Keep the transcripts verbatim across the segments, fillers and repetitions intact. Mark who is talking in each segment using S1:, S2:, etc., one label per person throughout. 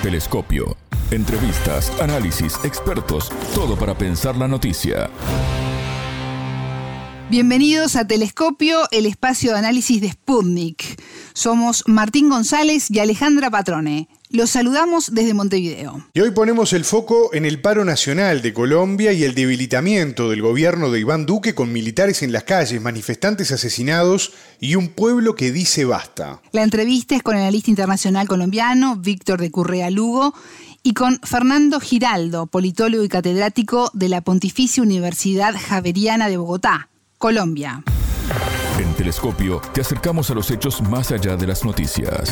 S1: Telescopio. Entrevistas, análisis, expertos, todo para pensar la noticia.
S2: Bienvenidos a Telescopio, el espacio de análisis de Sputnik. Somos Martín González y Alejandra Patrone. Los saludamos desde Montevideo.
S3: Y hoy ponemos el foco en el paro nacional de Colombia y el debilitamiento del gobierno de Iván Duque con militares en las calles, manifestantes asesinados y un pueblo que dice basta.
S2: La entrevista es con el analista internacional colombiano Víctor de Currea Lugo y con Fernando Giraldo, politólogo y catedrático de la Pontificia Universidad Javeriana de Bogotá, Colombia.
S1: En Telescopio te acercamos a los hechos más allá de las noticias.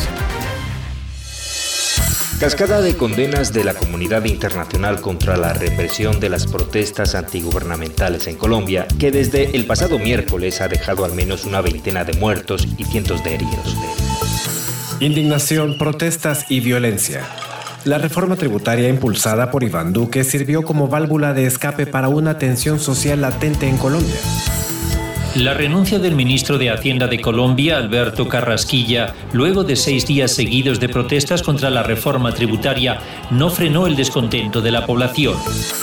S4: Cascada de condenas de la comunidad internacional contra la represión de las protestas antigubernamentales en Colombia, que desde el pasado miércoles ha dejado al menos una veintena de muertos y cientos de heridos.
S5: Indignación, protestas y violencia. La reforma tributaria impulsada por Iván Duque sirvió como válvula de escape para una tensión social latente en Colombia.
S6: La renuncia del ministro de Hacienda de Colombia, Alberto Carrasquilla, luego de seis días seguidos de protestas contra la reforma tributaria, no frenó el descontento de la población.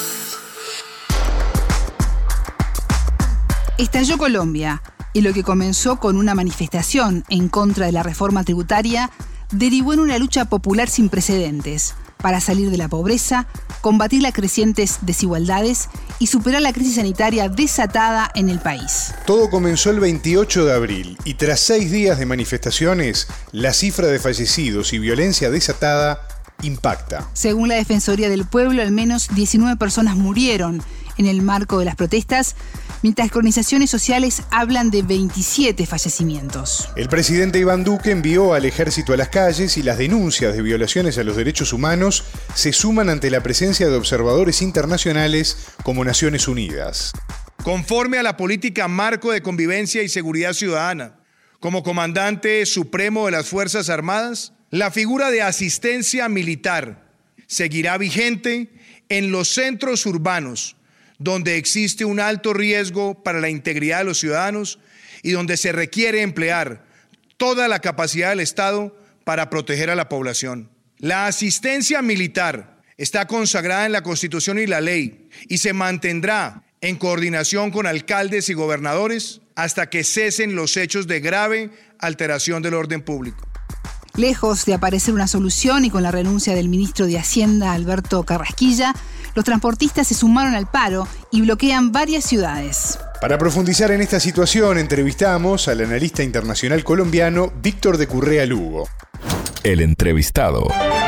S2: Estalló Colombia, y lo que comenzó con una manifestación en contra de la reforma tributaria derivó en una lucha popular sin precedentes para salir de la pobreza, combatir las crecientes desigualdades y superar la crisis sanitaria desatada en el país.
S3: Todo comenzó el veintiocho de abril y tras seis días de manifestaciones, la cifra de fallecidos y violencia desatada impacta.
S2: Según la Defensoría del Pueblo, al menos diecinueve personas murieron en el marco de las protestas, mientras que organizaciones sociales hablan de veintisiete fallecimientos.
S3: El presidente Iván Duque envió al ejército a las calles y las denuncias de violaciones a los derechos humanos se suman ante la presencia de observadores internacionales como Naciones Unidas.
S7: Conforme a la política marco de convivencia y seguridad ciudadana, como comandante supremo de las Fuerzas Armadas, la figura de asistencia militar seguirá vigente en los centros urbanos, donde existe un alto riesgo para la integridad de los ciudadanos y donde se requiere emplear toda la capacidad del Estado para proteger a la población. La asistencia militar está consagrada en la Constitución y la ley y se mantendrá en coordinación con alcaldes y gobernadores hasta que cesen los hechos de grave alteración del orden público.
S2: Lejos de aparecer una solución y con la renuncia del ministro de Hacienda, Alberto Carrasquilla, los transportistas se sumaron al paro y bloquean varias ciudades.
S3: Para profundizar en esta situación, entrevistamos al analista internacional colombiano Víctor de Currea Lugo.
S1: El entrevistado.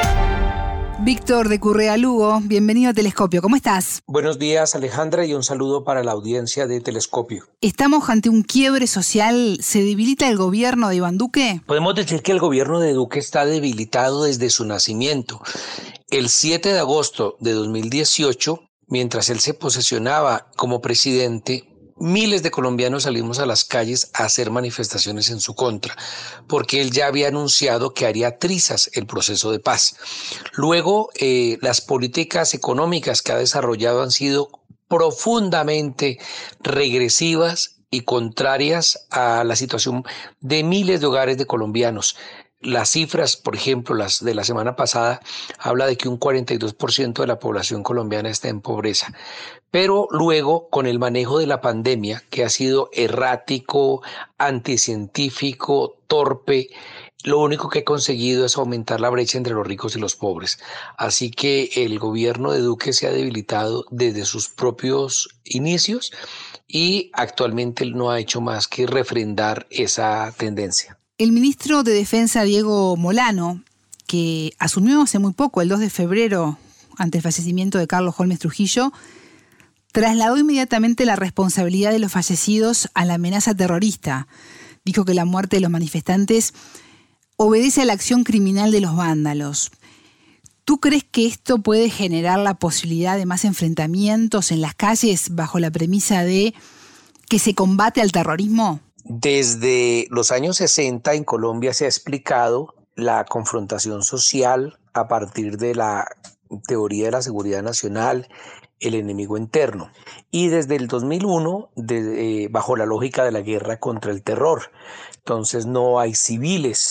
S2: Víctor de Currea Lugo, bienvenido a Telescopio. ¿Cómo estás?
S8: Buenos días, Alejandra, y un saludo para la audiencia de Telescopio.
S2: ¿Estamos ante un quiebre social? ¿Se debilita el gobierno de Iván Duque?
S8: Podemos decir que el gobierno de Duque está debilitado desde su nacimiento. El siete de agosto de dos mil dieciocho, mientras él se posesionaba como presidente, miles de colombianos salimos a las calles a hacer manifestaciones en su contra, porque él ya había anunciado que haría trizas el proceso de paz. Luego, eh, las políticas económicas que ha desarrollado han sido profundamente regresivas y contrarias a la situación de miles de hogares de colombianos. Las cifras, por ejemplo, las de la semana pasada, habla de que un cuarenta y dos por ciento de la población colombiana está en pobreza. Pero luego, con el manejo de la pandemia, que ha sido errático, anticientífico, torpe, lo único que ha conseguido es aumentar la brecha entre los ricos y los pobres. Así que el gobierno de Duque se ha debilitado desde sus propios inicios y actualmente no ha hecho más que refrendar esa tendencia.
S2: El ministro de Defensa, Diego Molano, que asumió hace muy poco, el dos de febrero, ante el fallecimiento de Carlos Holmes Trujillo, trasladó inmediatamente la responsabilidad de los fallecidos a la amenaza terrorista. Dijo que la muerte de los manifestantes obedece a la acción criminal de los vándalos. ¿Tú crees que esto puede generar la posibilidad de más enfrentamientos en las calles bajo la premisa de que se combate al terrorismo?
S8: Desde los años sesenta en Colombia se ha explicado la confrontación social a partir de la teoría de la seguridad nacional, el enemigo interno. Y desde el dos mil uno, de, eh, bajo la lógica de la guerra contra el terror. Entonces no hay civiles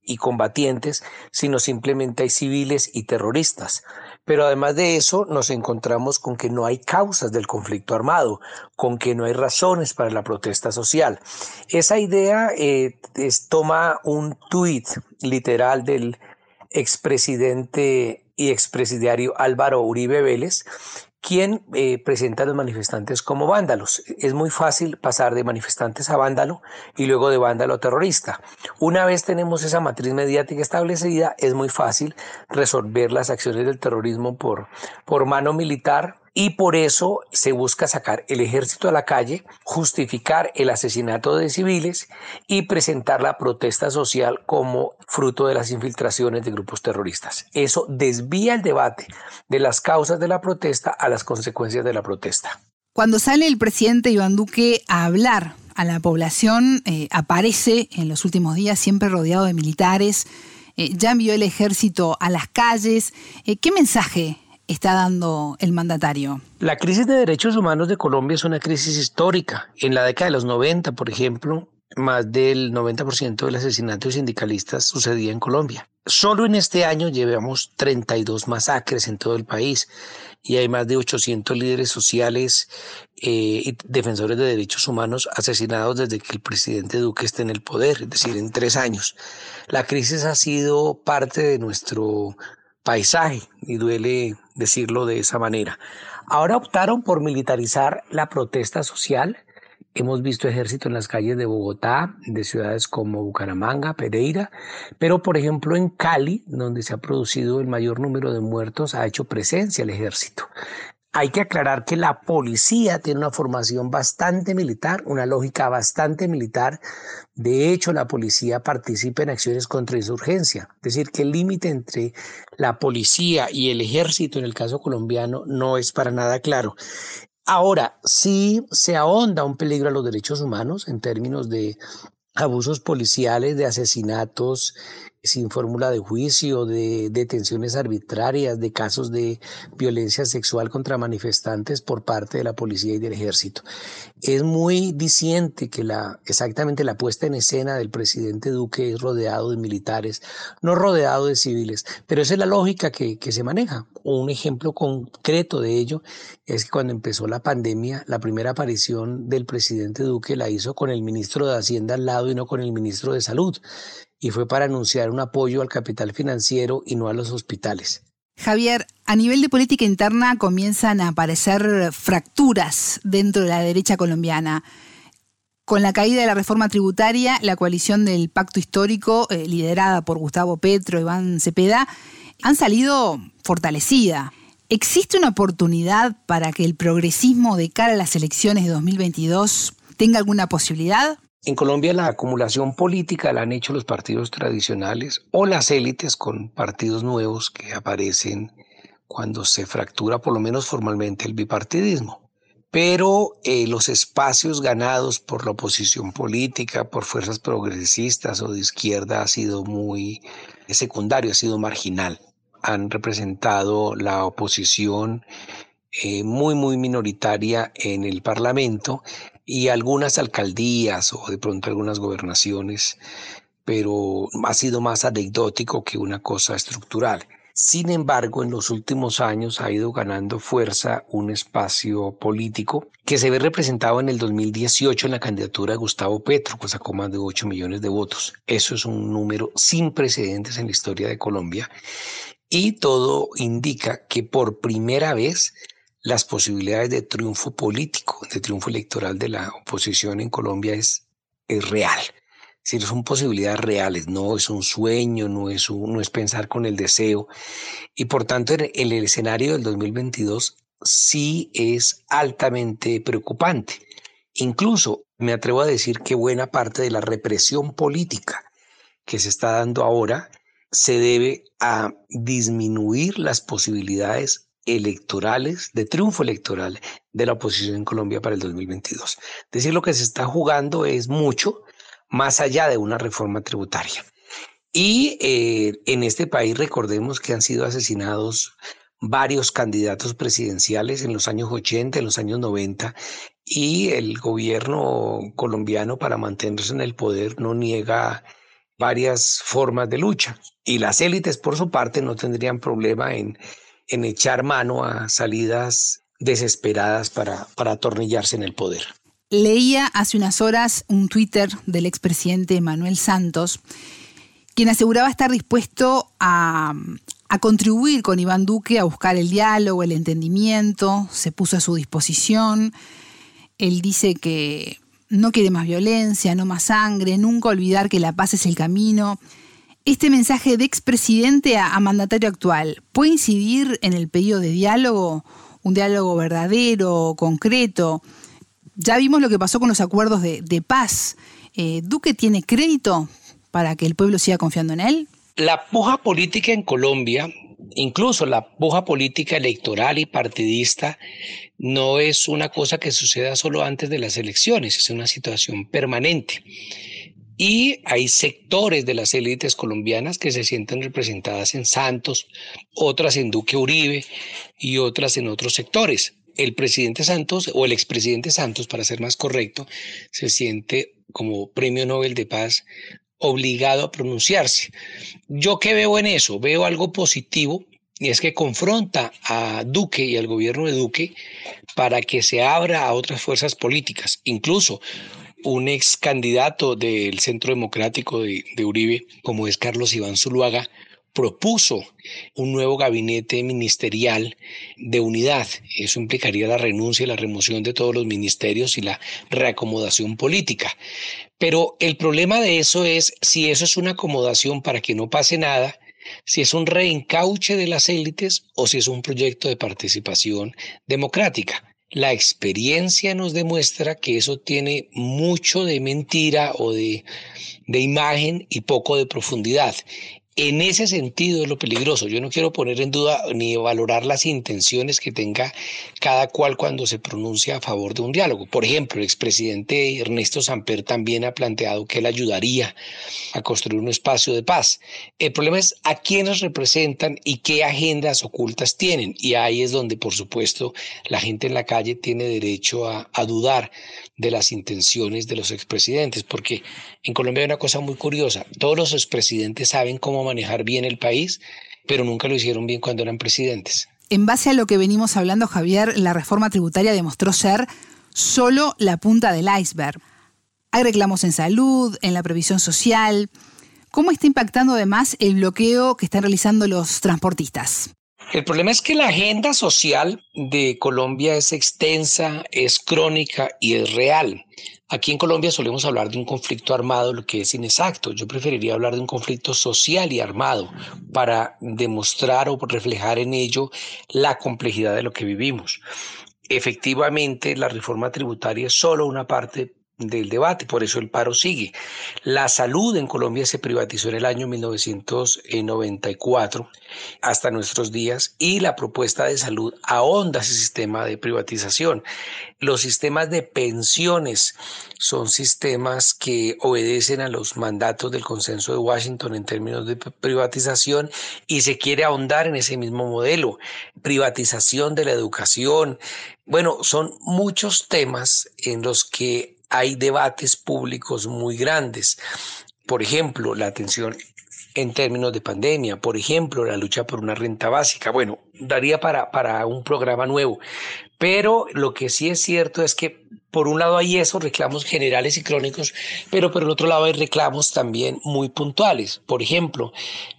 S8: y combatientes, sino simplemente hay civiles y terroristas. Pero además de eso nos encontramos con que no hay causas del conflicto armado, con que no hay razones para la protesta social. Esa idea eh, es, toma un tuit literal del expresidente y expresidiario Álvaro Uribe Vélez, quien eh, presenta a los manifestantes como vándalos. Es muy fácil pasar de manifestantes a vándalo y luego de vándalo a terrorista. Una vez tenemos esa matriz mediática establecida, es muy fácil resolver las acciones del terrorismo por, por mano militar, y por eso se busca sacar el ejército a la calle, justificar el asesinato de civiles y presentar la protesta social como fruto de las infiltraciones de grupos terroristas. Eso desvía el debate de las causas de la protesta a las consecuencias de la protesta.
S2: Cuando sale el presidente Iván Duque a hablar a la población, eh, aparece en los últimos días siempre rodeado de militares, eh, ya envió el ejército a las calles. Eh, ¿Qué mensaje está dando el mandatario?
S8: La crisis de derechos humanos de Colombia es una crisis histórica. En la década de los noventa, por ejemplo, más del noventa por ciento del asesinato de sindicalistas sucedía en Colombia. Solo en este año llevamos treinta y dos masacres en todo el país y hay más de ochocientos líderes sociales eh, y defensores de derechos humanos asesinados desde que el presidente Duque esté en el poder, es decir, en tres años. La crisis ha sido parte de nuestro paisaje y duele decirlo de esa manera. Ahora optaron por militarizar la protesta social. Hemos visto ejército en las calles de Bogotá, de ciudades como Bucaramanga, Pereira, pero por ejemplo en Cali, donde se ha producido el mayor número de muertos, ha hecho presencia el ejército. Hay que aclarar que la policía tiene una formación bastante militar, una lógica bastante militar. De hecho, la policía participa en acciones contra insurgencia. Es decir, que el límite entre la policía y el ejército en el caso colombiano no es para nada claro. Ahora, sí se ahonda un peligro a los derechos humanos en términos de abusos policiales, de asesinatos sin fórmula de juicio, de detenciones arbitrarias, de casos de violencia sexual contra manifestantes por parte de la policía y del ejército. Es muy diciente que la, exactamente la puesta en escena del presidente Duque es rodeado de militares, no rodeado de civiles, pero esa es la lógica que, que se maneja. Un ejemplo concreto de ello es que cuando empezó la pandemia, la primera aparición del presidente Duque la hizo con el ministro de Hacienda al lado y no con el ministro de Salud, y fue para anunciar un apoyo al capital financiero y no a los hospitales.
S2: Javier, a nivel de política interna comienzan a aparecer fracturas dentro de la derecha colombiana. Con la caída de la reforma tributaria, la coalición del Pacto Histórico, eh, liderada por Gustavo Petro y Iván Cepeda, han salido fortalecida. ¿Existe una oportunidad para que el progresismo de cara a las elecciones de dos mil veintidós tenga alguna posibilidad?
S8: En Colombia la acumulación política la han hecho los partidos tradicionales o las élites con partidos nuevos que aparecen cuando se fractura por lo menos formalmente el bipartidismo. Pero eh, los espacios ganados por la oposición política, por fuerzas progresistas o de izquierda ha sido muy secundario, ha sido marginal. Han representado la oposición eh, muy, muy minoritaria en el Parlamento y algunas alcaldías o de pronto algunas gobernaciones, pero ha sido más anecdótico que una cosa estructural. Sin embargo, en los últimos años ha ido ganando fuerza un espacio político que se ve representado en el dos mil dieciocho en la candidatura de Gustavo Petro, que sacó más de ocho millones de votos. Eso es un número sin precedentes en la historia de Colombia y todo indica que por primera vez las posibilidades de triunfo político, de triunfo electoral de la oposición en Colombia es, es real. Es decir, son posibilidades reales, no es un sueño, no es, un, no es pensar con el deseo. Y por tanto, en el escenario del dos mil veintidós sí es altamente preocupante. Incluso me atrevo a decir que buena parte de la represión política que se está dando ahora se debe a disminuir las posibilidades electorales, de triunfo electoral de la oposición en Colombia para el dos mil veintidós. Es decir, lo que se está jugando es mucho más allá de una reforma tributaria. Y eh, en este país recordemos que han sido asesinados varios candidatos presidenciales en los años ochenta, en los años noventa, y el gobierno colombiano para mantenerse en el poder no niega varias formas de lucha. Y las élites, por su parte, no tendrían problema en, en echar mano a salidas desesperadas para, para atornillarse en el poder.
S2: Leía hace unas horas un Twitter del expresidente Manuel Santos, quien aseguraba estar dispuesto a, a contribuir con Iván Duque a buscar el diálogo, el entendimiento, se puso a su disposición. Él dice que no quiere más violencia, no más sangre, nunca olvidar que la paz es el camino. Este mensaje de expresidente a, a mandatario actual, ¿puede incidir en el pedido de diálogo? Un diálogo verdadero, concreto. Ya vimos lo que pasó con los acuerdos de, de paz. Eh, ¿Duque tiene crédito para que el pueblo siga confiando en él?
S8: La puja política en Colombia, incluso la puja política electoral y partidista, no es una cosa que suceda solo antes de las elecciones, es una situación permanente. Y hay sectores de las élites colombianas que se sienten representadas en Santos, otras en Duque Uribe y otras en otros sectores. El presidente Santos, o el expresidente Santos, para ser más correcto, se siente como Premio Nobel de Paz obligado a pronunciarse. ¿Yo qué veo en eso? Veo algo positivo, y es que confronta a Duque y al gobierno de Duque para que se abra a otras fuerzas políticas. Incluso un ex candidato del Centro Democrático de, de Uribe, como es Carlos Iván Zuluaga, propuso un nuevo gabinete ministerial de unidad. Eso implicaría la renuncia y la remoción de todos los ministerios y la reacomodación política. Pero el problema de eso es si eso es una acomodación para que no pase nada, si es un reencauche de las élites o si es un proyecto de participación democrática. La experiencia nos demuestra que eso tiene mucho de mentira o de, de imagen y poco de profundidad. En ese sentido es lo peligroso. Yo no quiero poner en duda ni valorar las intenciones que tenga cada cual cuando se pronuncia a favor de un diálogo. Por ejemplo, el expresidente Ernesto Samper también ha planteado que él ayudaría a construir un espacio de paz. El problema es a quiénes representan y qué agendas ocultas tienen. Y ahí es donde, por supuesto, la gente en la calle tiene derecho a, a dudar de las intenciones de los expresidentes, porque en Colombia hay una cosa muy curiosa. Todos los expresidentes saben cómo manejar bien el país, pero nunca lo hicieron bien cuando eran presidentes.
S2: En base a lo que venimos hablando, Javier, la reforma tributaria demostró ser solo la punta del iceberg. Hay reclamos en salud, en la previsión social. ¿Cómo está impactando además el bloqueo que están realizando los transportistas?
S8: El problema es que la agenda social de Colombia es extensa, es crónica y es real. Aquí en Colombia solemos hablar de un conflicto armado, lo que es inexacto. Yo preferiría hablar de un conflicto social y armado para demostrar o reflejar en ello la complejidad de lo que vivimos. Efectivamente, la reforma tributaria es solo una parte del debate, por eso el paro sigue. La salud en Colombia se privatizó en el año mil novecientos noventa y cuatro hasta nuestros días y la propuesta de salud ahonda ese sistema de privatización. Los sistemas de pensiones son sistemas que obedecen a los mandatos del Consenso de Washington en términos de privatización y se quiere ahondar en ese mismo modelo. Privatización de la educación. Bueno, son muchos temas en los que hay debates públicos muy grandes. Por ejemplo, la atención en términos de pandemia, por ejemplo, la lucha por una renta básica. Bueno, daría para, para un programa nuevo. Pero lo que sí es cierto es que por un lado hay esos reclamos generales y crónicos, pero por el otro lado hay reclamos también muy puntuales. Por ejemplo,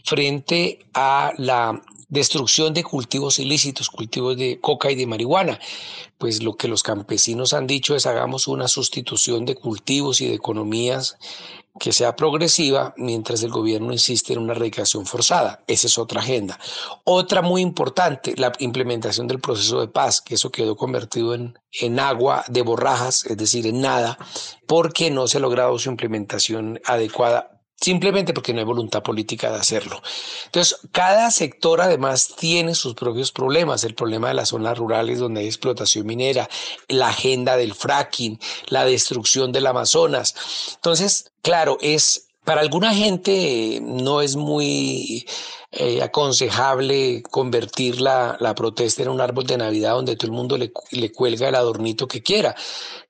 S8: frente a la destrucción de cultivos ilícitos, cultivos de coca y de marihuana, pues lo que los campesinos han dicho es hagamos una sustitución de cultivos y de economías que sea progresiva, mientras el gobierno insiste en una erradicación forzada. Esa es otra agenda. Otra muy importante, la implementación del proceso de paz, que eso quedó convertido en, en agua de borrajas, es decir, en nada, porque no se ha logrado su implementación adecuada, simplemente porque no hay voluntad política de hacerlo. Entonces, cada sector además tiene sus propios problemas. El problema de las zonas rurales donde hay explotación minera, la agenda del fracking, la destrucción del Amazonas. Entonces, claro, es para alguna gente no es muy eh, aconsejable convertir la, la protesta en un árbol de Navidad donde todo el mundo le, le cuelga el adornito que quiera.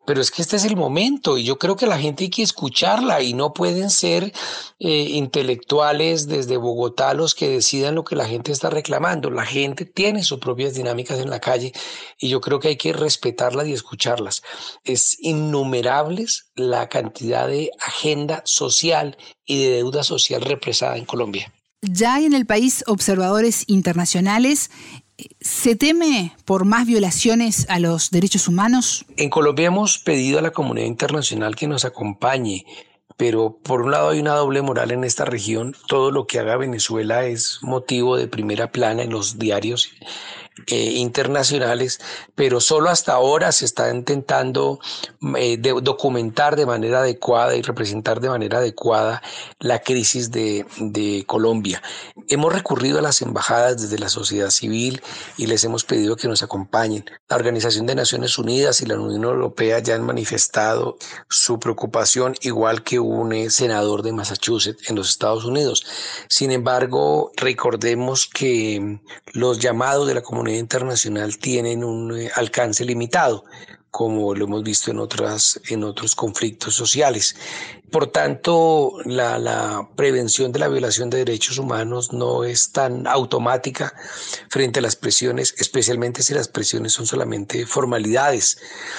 S8: pero es que este es el momento y yo creo que la gente hay que escucharla y no pueden ser eh, intelectuales desde Bogotá los que decidan lo que la gente está reclamando. La gente tiene sus propias dinámicas en la calle y yo creo que hay que respetarlas y escucharlas. Es innumerables la cantidad de agenda social y de deuda social represada en Colombia.
S2: Ya hay en el país observadores internacionales. ¿Se teme por más violaciones a los derechos humanos?
S8: En Colombia hemos pedido a la comunidad internacional que nos acompañe, pero por un lado hay una doble moral en esta región. Todo lo que haga Venezuela es motivo de primera plana en los diarios eh, internacionales, pero solo hasta ahora se está intentando eh, de, documentar de manera adecuada y representar de manera adecuada la crisis de, de Colombia. Hemos recurrido a las embajadas desde la sociedad civil y les hemos pedido que nos acompañen. La Organización de Naciones Unidas y la Unión Europea ya han manifestado su preocupación, igual que un eh, senador de Massachusetts en los Estados Unidos. Sin embargo, recordemos que los llamados de la comunidad internacional tienen un eh, alcance limitado, como lo hemos visto en, otras, en otros conflictos sociales. Por tanto, la, la prevención de la violación de derechos humanos no es tan automática frente a las presiones, especialmente si las presiones son solamente formalidades.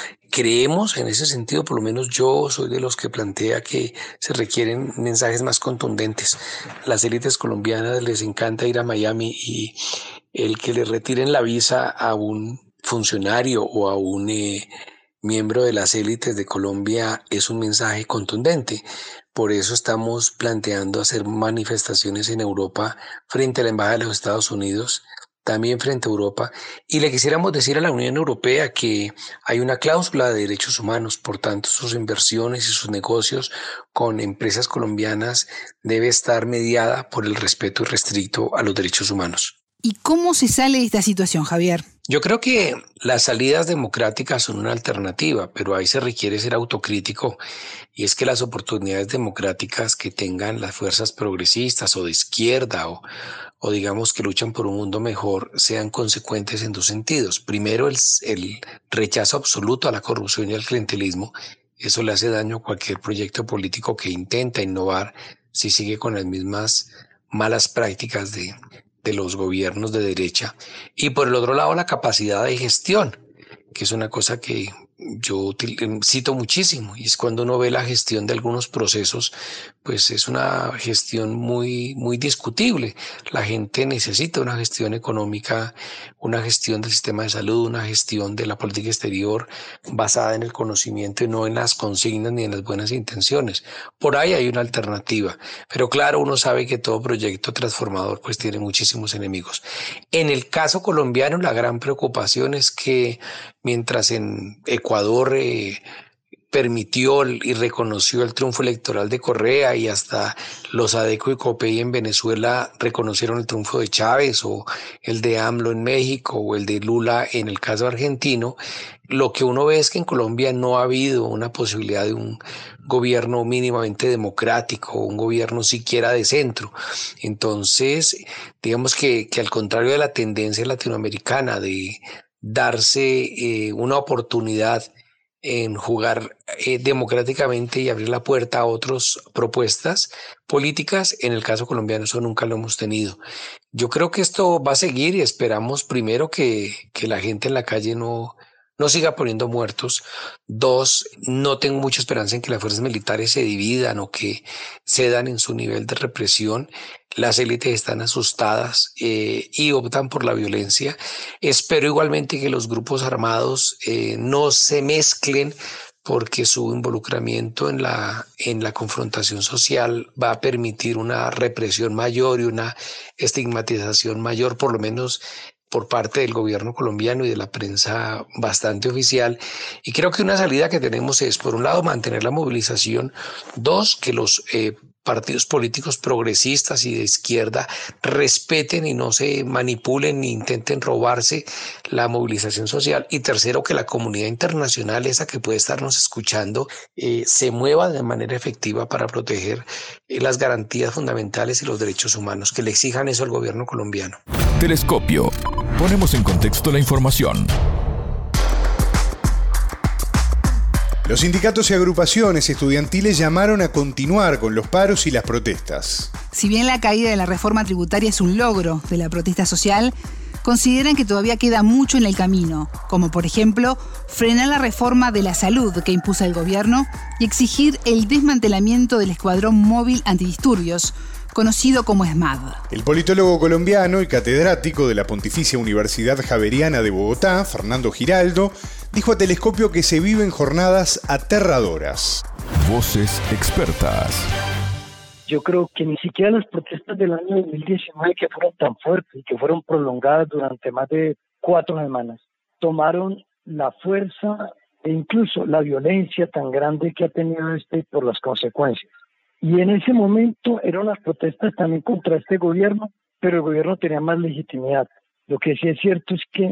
S8: Creemos en ese sentido, por lo menos yo soy de los que plantea que se requieren mensajes más contundentes. A las élites colombianas les encanta ir a Miami y el que le retiren la visa a un funcionario o a un eh, miembro de las élites de Colombia es un mensaje contundente. Por eso estamos planteando hacer manifestaciones en Europa frente a la Embajada de los Estados Unidos, también frente a Europa, y le quisiéramos decir a la Unión Europea que hay una cláusula de derechos humanos, por tanto sus inversiones y sus negocios con empresas colombianas debe estar mediada por el respeto irrestricto a los derechos humanos.
S2: ¿Y cómo se sale de esta situación, Javier?
S8: Yo creo que las salidas democráticas son una alternativa, pero ahí se requiere ser autocrítico, y es que las oportunidades democráticas que tengan las fuerzas progresistas o de izquierda o, o digamos que luchan por un mundo mejor sean consecuentes en dos sentidos. Primero, el, el rechazo absoluto a la corrupción y al clientelismo. Eso le hace daño a cualquier proyecto político que intenta innovar si sigue con las mismas malas prácticas de de los gobiernos de derecha, y por el otro lado la capacidad de gestión, que es una cosa que yo cito muchísimo, y es cuando uno ve la gestión de algunos procesos, pues es una gestión muy, muy discutible. La gente necesita una gestión económica, una gestión del sistema de salud, una gestión de la política exterior basada en el conocimiento y no en las consignas ni en las buenas intenciones. Por ahí hay una alternativa, pero claro, uno sabe que todo proyecto transformador pues tiene muchísimos enemigos. En el caso colombiano, la gran preocupación es que mientras en Ecuador eh, permitió y reconoció el triunfo electoral de Correa y hasta los ADECO y COPEI en Venezuela reconocieron el triunfo de Chávez o el de AMLO en México o el de Lula en el caso argentino, lo que uno ve es que en Colombia no ha habido una posibilidad de un gobierno mínimamente democrático, un gobierno siquiera de centro. Entonces, digamos que, que al contrario de la tendencia latinoamericana de darse eh, una oportunidad en jugar eh, democráticamente y abrir la puerta a otras propuestas políticas, en el caso colombiano eso nunca lo hemos tenido. Yo creo que esto va a seguir y esperamos primero que, que la gente en la calle no, no siga poniendo muertos. Dos, no tengo mucha esperanza en que las fuerzas militares se dividan o que cedan en su nivel de represión. Las élites están asustadas eh, y optan por la violencia. Espero igualmente que los grupos armados eh, no se mezclen, porque su involucramiento en la, en la confrontación social va a permitir una represión mayor y una estigmatización mayor, por lo menos por parte del gobierno colombiano y de la prensa bastante oficial. Y creo que una salida que tenemos es, por un lado, mantener la movilización. Dos, que los eh, partidos políticos progresistas y de izquierda respeten y no se manipulen ni intenten robarse la movilización social. Y tercero, que la comunidad internacional, esa que puede estarnos escuchando, eh, se mueva de manera efectiva para proteger eh, las garantías fundamentales y los derechos humanos, que le exijan eso al gobierno colombiano.
S1: Telescopio. Ponemos en contexto la información.
S3: Los sindicatos y agrupaciones estudiantiles llamaron a continuar con los paros y las protestas.
S2: Si bien la caída de la reforma tributaria es un logro de la protesta social, consideran que todavía queda mucho en el camino, como por ejemplo frenar la reforma de la salud que impuso el gobierno y exigir el desmantelamiento del Escuadrón Móvil Antidisturbios, conocido como ESMAD.
S3: El politólogo colombiano y catedrático de la Pontificia Universidad Javeriana de Bogotá, Fernando Giraldo, dijo a Telescopio que se viven jornadas aterradoras.
S1: Voces expertas.
S9: Yo creo que ni siquiera las protestas del año dos mil diecinueve, que fueron tan fuertes y que fueron prolongadas durante más de cuatro semanas, tomaron la fuerza e incluso la violencia tan grande que ha tenido este por las consecuencias. Y en ese momento eran las protestas también contra este gobierno, pero el gobierno tenía más legitimidad. Lo que sí es cierto es que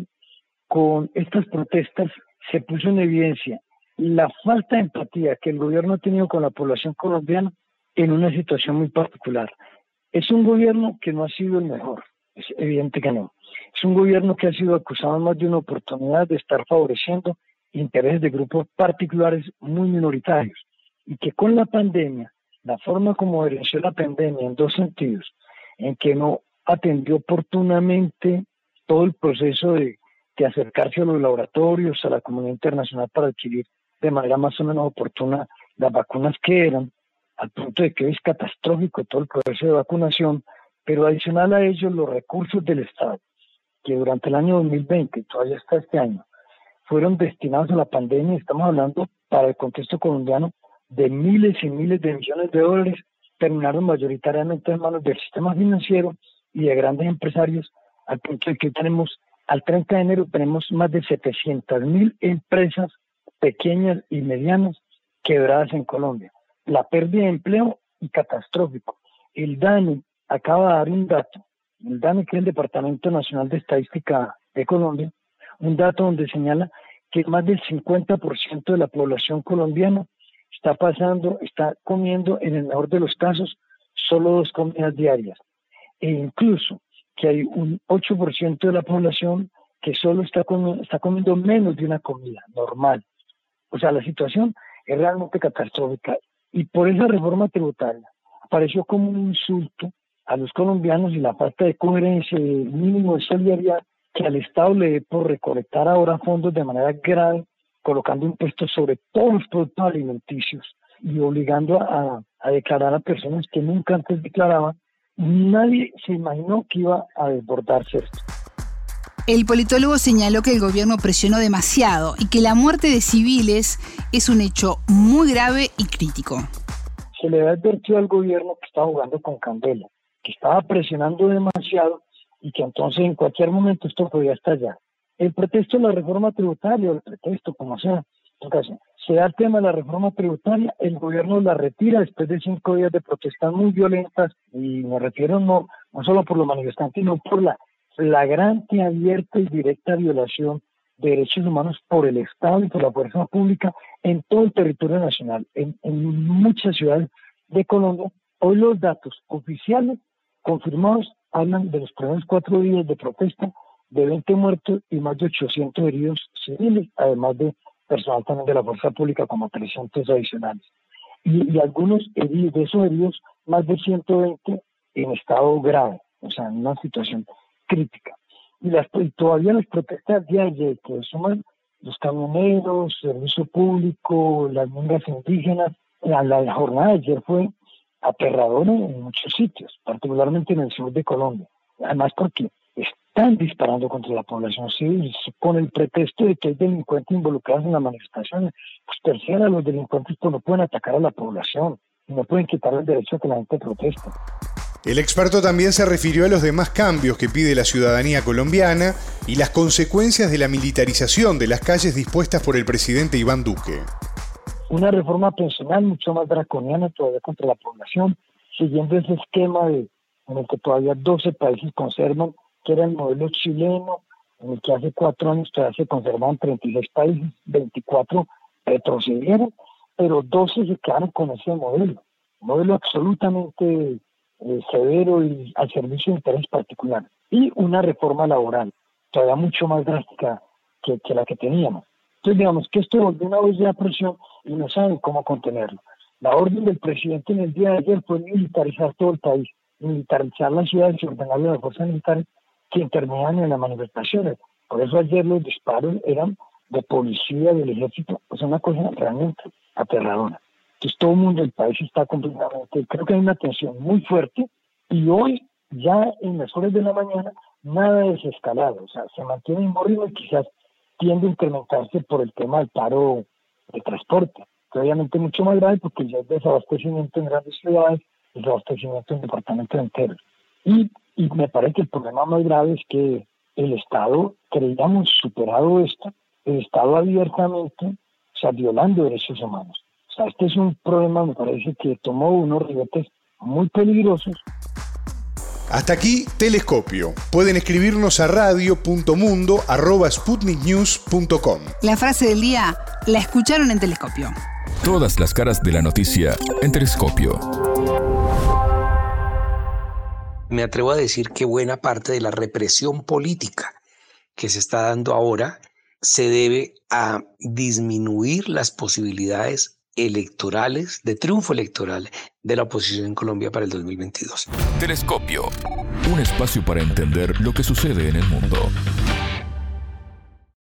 S9: con estas protestas se puso en evidencia la falta de empatía que el gobierno ha tenido con la población colombiana en una situación muy particular. Es un gobierno que no ha sido el mejor, es evidente que no. Es un gobierno que ha sido acusado en más de una oportunidad de estar favoreciendo intereses de grupos particulares muy minoritarios y que con la pandemia, la forma como venció la pandemia en dos sentidos, en que no atendió oportunamente todo el proceso de, de acercarse a los laboratorios, a la comunidad internacional para adquirir de manera más o menos oportuna las vacunas que eran, al punto de que es catastrófico todo el proceso de vacunación, pero adicional a ello los recursos del Estado, que durante el año dos mil veinte, todavía hasta este año, fueron destinados a la pandemia. Estamos hablando, para el contexto colombiano, de miles y miles de millones de dólares, terminaron mayoritariamente en manos del sistema financiero y de grandes empresarios, al punto de que tenemos, al treinta de enero, tenemos más de setecientas mil empresas pequeñas y medianas quebradas en Colombia. La pérdida de empleo y catastrófico. El DANE acaba de dar un dato, el DANE, que es el Departamento Nacional de Estadística de Colombia, un dato donde señala que más del cincuenta por ciento de la población colombiana está pasando, está comiendo, en el mejor de los casos, solo dos comidas diarias. E incluso que hay un ocho por ciento de la población que solo está comiendo, está comiendo menos de una comida normal. O sea, la situación es realmente catastrófica. Y por esa reforma tributaria apareció como un insulto a los colombianos y la falta de coherencia y el mínimo de solidaridad que al Estado le dé por recolectar ahora fondos de manera grave, colocando impuestos sobre todos los productos alimenticios y obligando a, a declarar a personas que nunca antes declaraban. Nadie se imaginó que iba a desbordarse esto.
S2: El politólogo señaló que el gobierno presionó demasiado y que la muerte de civiles es un hecho muy grave y crítico.
S9: Se le había advertido al gobierno que estaba jugando con candela, que estaba presionando demasiado y que entonces en cualquier momento esto podía estallar. El pretexto de la reforma tributaria, o el pretexto, como sea, se da el tema de la reforma tributaria, el gobierno la retira después de cinco días de protestas muy violentas, y me refiero no, no solo por los manifestantes, sino por la flagrante, abierta y directa violación de derechos humanos por el Estado y por la fuerza pública en todo el territorio nacional, en, en muchas ciudades de Colombia. Hoy los datos oficiales confirmados hablan de los primeros cuatro días de protesta, de veinte muertos y más de ochocientos heridos civiles, además de personal también de la fuerza pública, como trescientos adicionales. Y, y algunos heridos, de esos heridos, más de ciento veinte en estado grave, o sea, en una situación crítica. Y, las, y todavía las protestas de ayer, que suman los camioneros, servicio público, las mingas indígenas, la, la jornada de ayer fue aterradora en muchos sitios, particularmente en el sur de Colombia. Además porque están disparando contra la población civil con el pretexto de que hay delincuentes involucrados en las manifestaciones. Pues tercera, los delincuentes pues, no pueden atacar a la población y no pueden quitar el derecho a que la gente proteste.
S3: El experto también se refirió a los demás cambios que pide la ciudadanía colombiana y las consecuencias de la militarización de las calles dispuestas por el presidente Iván Duque.
S9: Una reforma pensional mucho más draconiana todavía contra la población, siguiendo ese esquema de, en el que todavía doce países conservan, que era el modelo chileno, en el que hace cuatro años todavía se conservaban treinta y seis países, veinticuatro retrocedieron, pero doce se quedaron con ese modelo, un modelo absolutamente eh, severo y al servicio de interés particular. Y una reforma laboral, todavía mucho más drástica que, que la que teníamos. Entonces, digamos que esto volvió una vez de presión y no saben cómo contenerlo. La orden del presidente en el día de ayer fue militarizar todo el país, militarizar las ciudades y ordenarle a las fuerzas militares que intervenían en las manifestaciones. Por eso ayer los disparos eran de policía, del ejército, pues una cosa realmente aterradora. Entonces todo el mundo del país está completamente, creo que hay una tensión muy fuerte, y hoy ya en las horas de la mañana nada es escalado, o sea, se mantiene el mismo ritmo y quizás tiende a incrementarse por el tema del paro de transporte, que obviamente es mucho más grave porque ya es desabastecimiento en grandes ciudades, desabastecimiento en departamentos enteros. Y, y me parece que el problema más grave es que el Estado, creíamos superado esto, el Estado abiertamente, o sea, violando derechos humanos. O sea, este es un problema, me parece, que tomó unos ribetes muy peligrosos.
S3: Hasta aquí Telescopio. Pueden escribirnos a radio punto mundo arroba sputnik news punto com.
S2: La frase del día la escucharon en Telescopio.
S1: Todas las caras de la noticia en Telescopio.
S8: Me atrevo a decir que buena parte de la represión política que se está dando ahora se debe a disminuir las posibilidades electorales, de triunfo electoral de la oposición en Colombia para el dos mil veintidós.
S1: Telescopio, un espacio para entender lo que sucede en el mundo.